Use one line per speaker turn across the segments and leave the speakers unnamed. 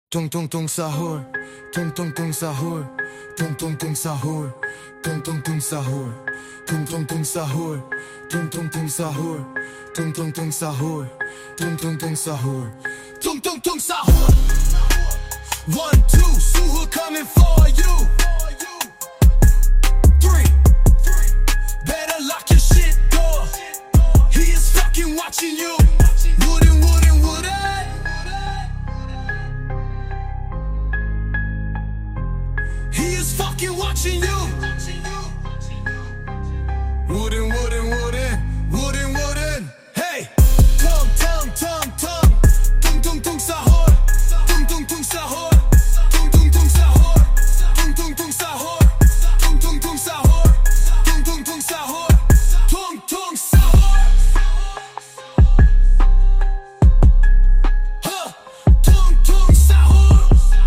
Tung tung tung sahur, tung tung tung sahur, tung tung tung sahur, tung tung tung sahur, tung tung tung sahur, tung tung tung sahur, tung tung tung sahur, tung tung tung sahur, tung tung tung sahur. 1, 2, Suha coming for you. 3, better lock your shit door. He is fucking watching you. Wouldn't. He is fucking watching you. Wouldn't. Hey, tung tung tung tung tung sahur, tung tung tung sahur, tung tung tung sahur, tung tung tung sahur, tung tung tung sahur, tung tung tung sahur, tung tung sahur. Tung tung sahur.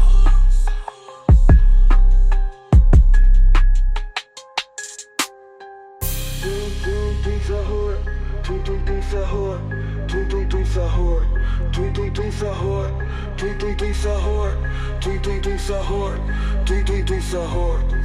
Tung tung tung sahur, tung tung tung sahur, tung tung tung sahur, tung tung tung sahur, tung tung tung sahur, tung tung tung sahur, tung tung tung sahur.